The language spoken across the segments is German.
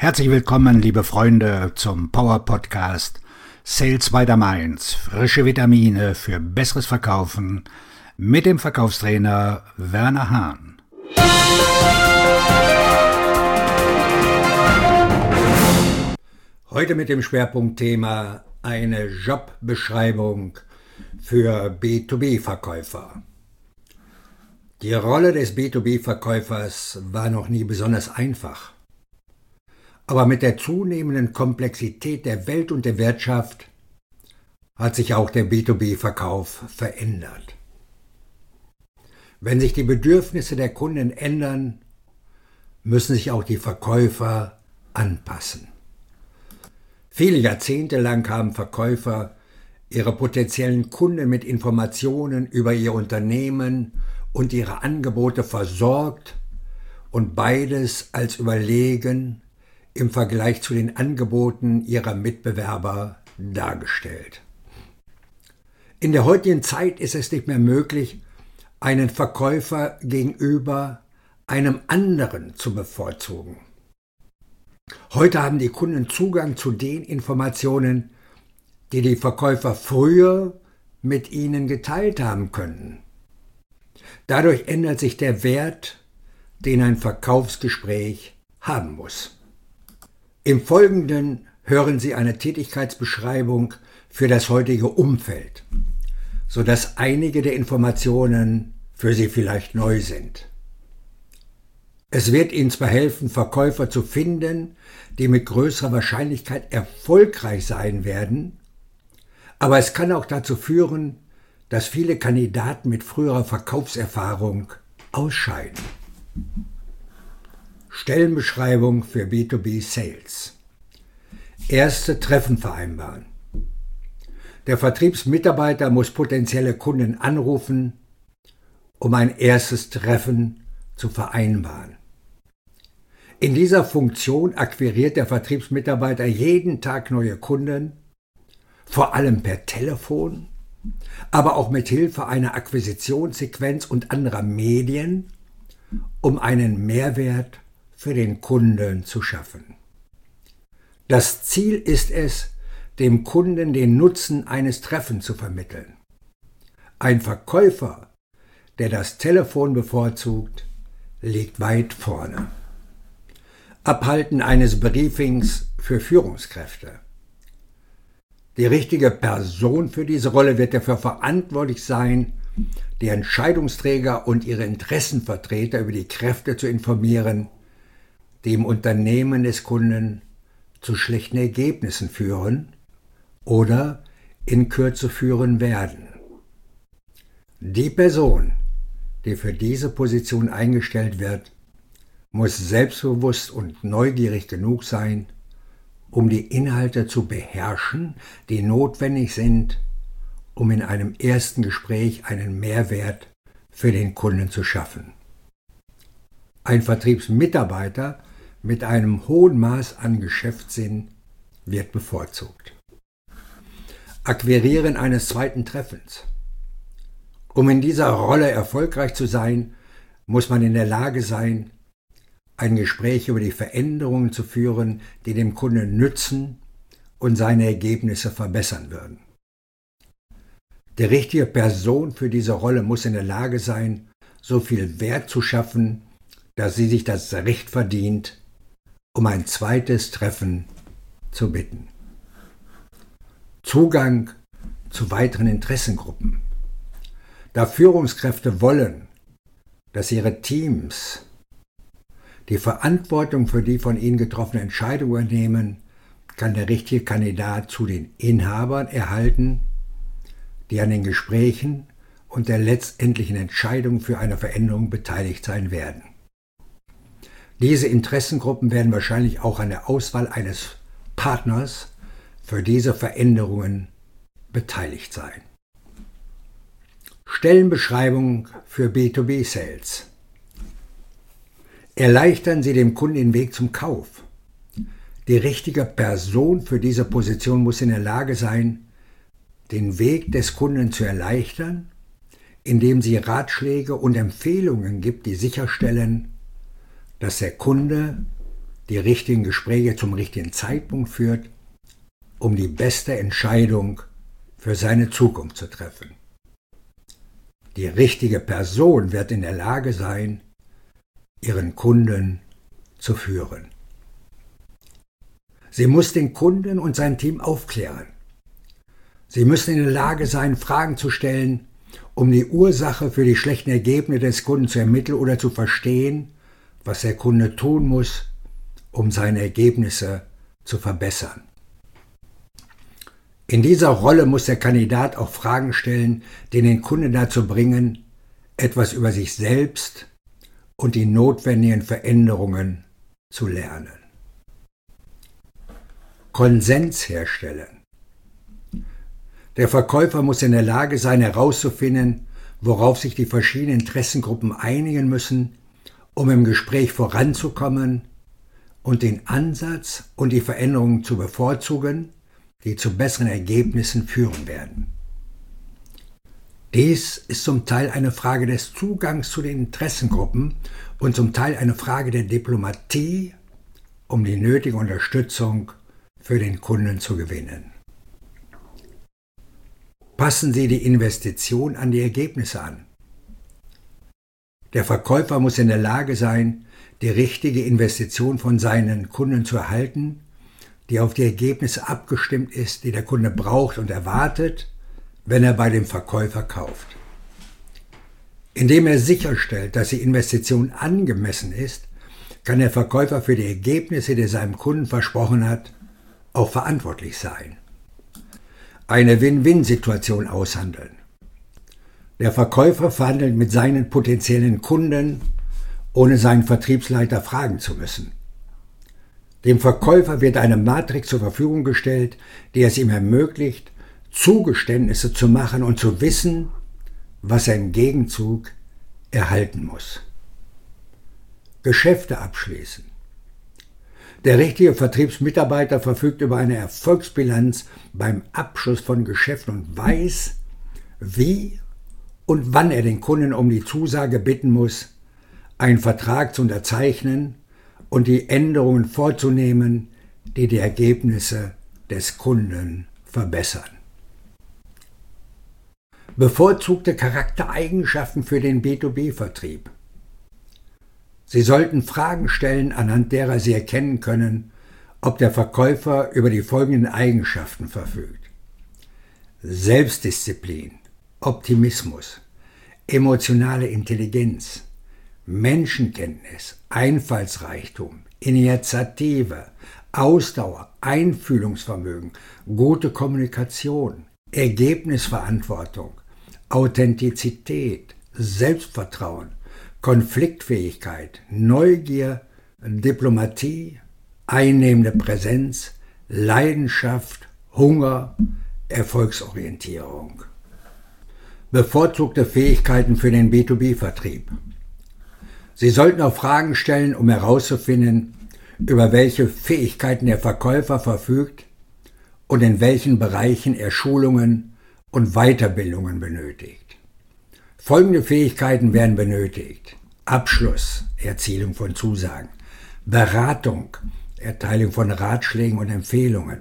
Herzlich willkommen, liebe Freunde, zum Power Podcast Sales by the Mainz. Frische Vitamine für besseres Verkaufen mit dem Verkaufstrainer Werner Hahn. Heute mit dem Schwerpunktthema eine Jobbeschreibung für B2B-Verkäufer. Die Rolle des B2B-Verkäufers war noch nie besonders einfach. Aber mit der zunehmenden Komplexität der Welt und der Wirtschaft hat sich auch der B2B-Verkauf verändert. Wenn sich die Bedürfnisse der Kunden ändern, müssen sich auch die Verkäufer anpassen. Viele Jahrzehnte lang haben Verkäufer ihre potenziellen Kunden mit Informationen über ihr Unternehmen und ihre Angebote versorgt und beides als überlegen im Vergleich zu den Angeboten ihrer Mitbewerber dargestellt. In der heutigen Zeit ist es nicht mehr möglich, einen Verkäufer gegenüber einem anderen zu bevorzugen. Heute haben die Kunden Zugang zu den Informationen, die die Verkäufer früher mit ihnen geteilt haben können. Dadurch ändert sich der Wert, den ein Verkaufsgespräch haben muss. Im Folgenden hören Sie eine Tätigkeitsbeschreibung für das heutige Umfeld, sodass einige der Informationen für Sie vielleicht neu sind. Es wird Ihnen zwar helfen, Verkäufer zu finden, die mit größerer Wahrscheinlichkeit erfolgreich sein werden, aber es kann auch dazu führen, dass viele Kandidaten mit früherer Verkaufserfahrung ausscheiden. Stellenbeschreibung für B2B Sales. Erste Treffen vereinbaren. Der Vertriebsmitarbeiter muss potenzielle Kunden anrufen, um ein erstes Treffen zu vereinbaren. In dieser Funktion akquiriert der Vertriebsmitarbeiter jeden Tag neue Kunden, vor allem per Telefon, aber auch mit Hilfe einer Akquisitionssequenz und anderer Medien, um einen Mehrwert für den Kunden zu schaffen. Das Ziel ist es, dem Kunden den Nutzen eines Treffens zu vermitteln. Ein Verkäufer, der das Telefon bevorzugt, liegt weit vorne. Abhalten eines Briefings für Führungskräfte. Die richtige Person für diese Rolle wird dafür verantwortlich sein, die Entscheidungsträger und ihre Interessenvertreter über die Kräfte zu informieren, die im Unternehmen des Kunden zu schlechten Ergebnissen führen oder in Kürze führen werden. Die Person, die für diese Position eingestellt wird, muss selbstbewusst und neugierig genug sein, um die Inhalte zu beherrschen, die notwendig sind, um in einem ersten Gespräch einen Mehrwert für den Kunden zu schaffen. Ein Vertriebsmitarbeiter mit einem hohen Maß an Geschäftssinn wird bevorzugt. Akquirieren eines zweiten Treffens. Um in dieser Rolle erfolgreich zu sein, muss man in der Lage sein, ein Gespräch über die Veränderungen zu führen, die dem Kunden nützen und seine Ergebnisse verbessern würden. Die richtige Person für diese Rolle muss in der Lage sein, so viel Wert zu schaffen, dass sie sich das Recht verdient, um ein zweites Treffen zu bitten. Zugang zu weiteren Interessengruppen. Da Führungskräfte wollen, dass ihre Teams die Verantwortung für die von ihnen getroffene Entscheidung übernehmen, kann der richtige Kandidat zu den Inhabern erhalten, die an den Gesprächen und der letztendlichen Entscheidung für eine Veränderung beteiligt sein werden. Diese Interessengruppen werden wahrscheinlich auch an der Auswahl eines Partners für diese Veränderungen beteiligt sein. Stellenbeschreibung für B2B Sales. Erleichtern Sie dem Kunden den Weg zum Kauf. Die richtige Person für diese Position muss in der Lage sein, den Weg des Kunden zu erleichtern, indem sie Ratschläge und Empfehlungen gibt, die sicherstellen, dass der Kunde die richtigen Gespräche zum richtigen Zeitpunkt führt, um die beste Entscheidung für seine Zukunft zu treffen. Die richtige Person wird in der Lage sein, ihren Kunden zu führen. Sie muss den Kunden und sein Team aufklären. Sie müssen in der Lage sein, Fragen zu stellen, um die Ursache für die schlechten Ergebnisse des Kunden zu ermitteln oder zu verstehen, was der Kunde tun muss, um seine Ergebnisse zu verbessern. In dieser Rolle muss der Kandidat auch Fragen stellen, die den Kunden dazu bringen, etwas über sich selbst und die notwendigen Veränderungen zu lernen. Konsens herstellen. Der Verkäufer muss in der Lage sein, herauszufinden, worauf sich die verschiedenen Interessengruppen einigen müssen, um im Gespräch voranzukommen und den Ansatz und die Veränderungen zu bevorzugen, die zu besseren Ergebnissen führen werden. Dies ist zum Teil eine Frage des Zugangs zu den Interessengruppen und zum Teil eine Frage der Diplomatie, um die nötige Unterstützung für den Kunden zu gewinnen. Passen Sie die Investition an die Ergebnisse an. Der Verkäufer muss in der Lage sein, die richtige Investition von seinen Kunden zu erhalten, die auf die Ergebnisse abgestimmt ist, die der Kunde braucht und erwartet, wenn er bei dem Verkäufer kauft. Indem er sicherstellt, dass die Investition angemessen ist, kann der Verkäufer für die Ergebnisse, die er seinem Kunden versprochen hat, auch verantwortlich sein. Eine Win-Win-Situation aushandeln. Der Verkäufer verhandelt mit seinen potenziellen Kunden, ohne seinen Vertriebsleiter fragen zu müssen. Dem Verkäufer wird eine Matrix zur Verfügung gestellt, die es ihm ermöglicht, Zugeständnisse zu machen und zu wissen, was er im Gegenzug erhalten muss. Geschäfte abschließen. Der richtige Vertriebsmitarbeiter verfügt über eine Erfolgsbilanz beim Abschluss von Geschäften und weiß, wie und wann er den Kunden um die Zusage bitten muss, einen Vertrag zu unterzeichnen und die Änderungen vorzunehmen, die die Ergebnisse des Kunden verbessern. Bevorzugte Charaktereigenschaften für den B2B-Vertrieb. Sie sollten Fragen stellen, anhand derer Sie erkennen können, ob der Verkäufer über die folgenden Eigenschaften verfügt: Selbstdisziplin, Optimismus, emotionale Intelligenz, Menschenkenntnis, Einfallsreichtum, Initiative, Ausdauer, Einfühlungsvermögen, gute Kommunikation, Ergebnisverantwortung, Authentizität, Selbstvertrauen, Konfliktfähigkeit, Neugier, Diplomatie, einnehmende Präsenz, Leidenschaft, Hunger, Erfolgsorientierung. Bevorzugte Fähigkeiten für den B2B-Vertrieb. Sie sollten auch Fragen stellen, um herauszufinden, über welche Fähigkeiten der Verkäufer verfügt und in welchen Bereichen er Schulungen und Weiterbildungen benötigt. Folgende Fähigkeiten werden benötigt: Abschluss, Erzielung von Zusagen, Beratung, Erteilung von Ratschlägen und Empfehlungen,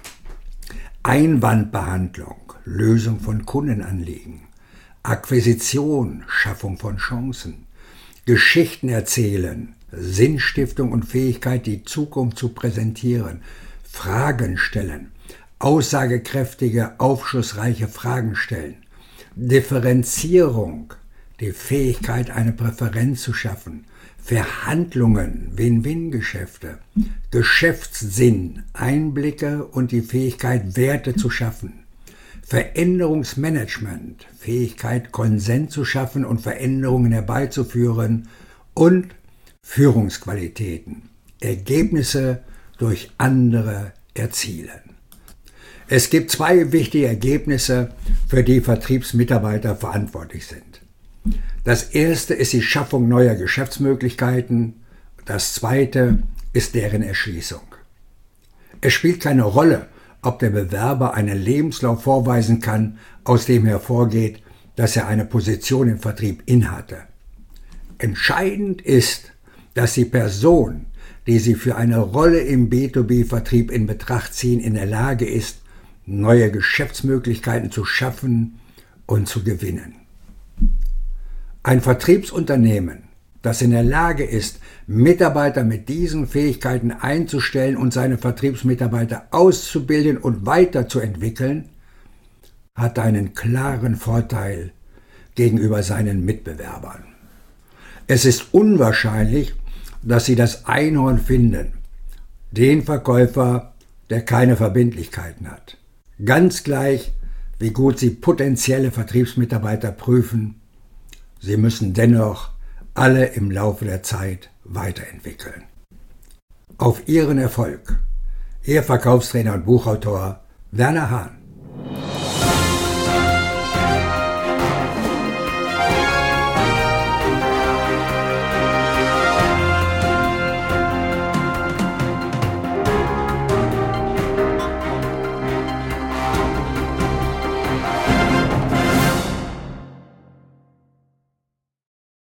Einwandbehandlung, Lösung von Kundenanliegen, Akquisition, Schaffung von Chancen, Geschichten erzählen, Sinnstiftung und Fähigkeit, die Zukunft zu präsentieren, Fragen stellen, aussagekräftige, aufschlussreiche Fragen stellen, Differenzierung, die Fähigkeit, eine Präferenz zu schaffen, Verhandlungen, Win-Win-Geschäfte, Geschäftssinn, Einblicke und die Fähigkeit, Werte zu schaffen, Veränderungsmanagement, Fähigkeit, Konsens zu schaffen und Veränderungen herbeizuführen und Führungsqualitäten, Ergebnisse durch andere erzielen. Es gibt zwei wichtige Ergebnisse, für die Vertriebsmitarbeiter verantwortlich sind. Das erste ist die Schaffung neuer Geschäftsmöglichkeiten, das zweite ist deren Erschließung. Es spielt keine Rolle, ob der Bewerber einen Lebenslauf vorweisen kann, aus dem hervorgeht, dass er eine Position im Vertrieb innehatte. Entscheidend ist, dass die Person, die Sie für eine Rolle im B2B-Vertrieb in Betracht ziehen, in der Lage ist, neue Geschäftsmöglichkeiten zu schaffen und zu gewinnen. Ein Vertriebsunternehmen, das in der Lage ist, Mitarbeiter mit diesen Fähigkeiten einzustellen und seine Vertriebsmitarbeiter auszubilden und weiterzuentwickeln, hat einen klaren Vorteil gegenüber seinen Mitbewerbern. Es ist unwahrscheinlich, dass Sie das Einhorn finden, den Verkäufer, der keine Verbindlichkeiten hat. Ganz gleich, wie gut Sie potenzielle Vertriebsmitarbeiter prüfen, Sie müssen dennoch alle im Laufe der Zeit weiterentwickeln. Auf Ihren Erfolg. Ihr Verkaufstrainer und Buchautor Werner Hahn.